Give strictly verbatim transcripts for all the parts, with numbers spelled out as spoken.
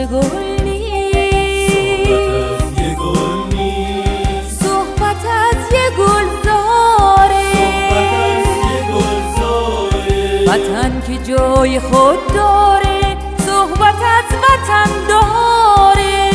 یه گل نیست، صحبت از یه گلزاره، وطن که جای خود داره، صحبت از وطن داره.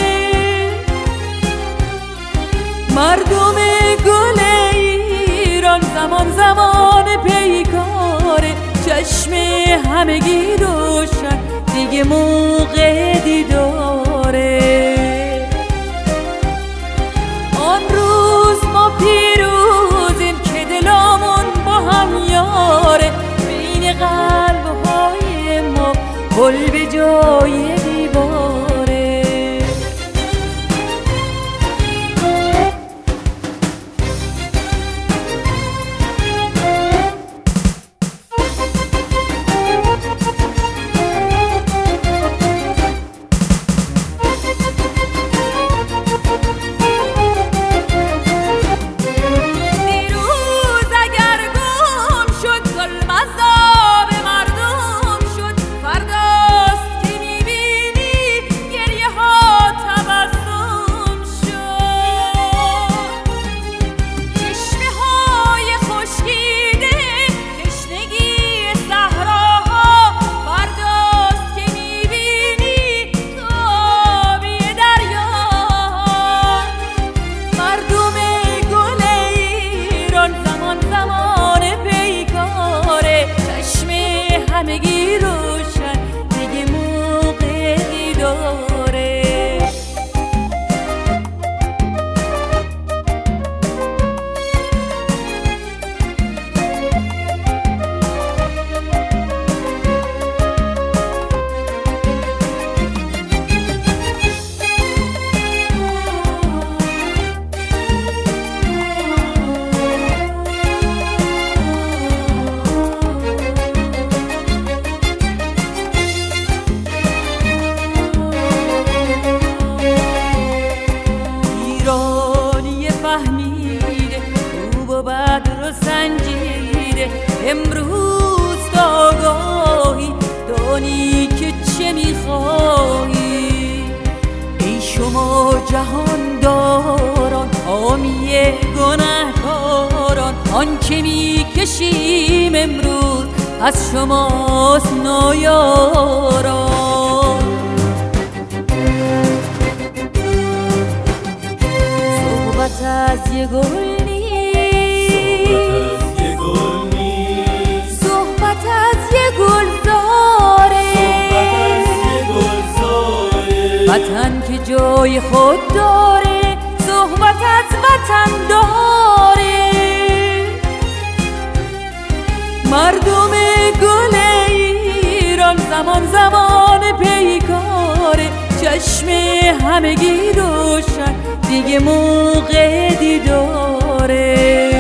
مردم گل ایران زمان زمان پیکاره، چشم همگی روشن دیگه موقع دیداره. آن روز ما پیروزیم که دلامون با هم یاره، بین قلب‌های ما گل به جای دیواره. همگی روشن دیگه موقع دیداره. فهمیده خوب و بد رو سنجیده، امروز تا آگاهی دانی که چه میخواهی. ای شما جهان داران حامی گنهکاران، آن که میکشیم امروز از شماست نایاران. صحبت از یه گل نیست، صحبت از یه گلزاره، وطن که جای خود داره، صحبت از وطن داره. مردم گل ایران زمان زمان پیکاره، چشم همگی روشن دیگه موقع دیداره.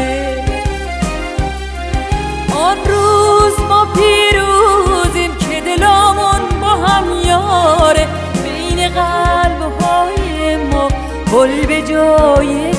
آن روز ما پیروزیم که دلامون با هم یاره، بین قلب‌های ما گل به جای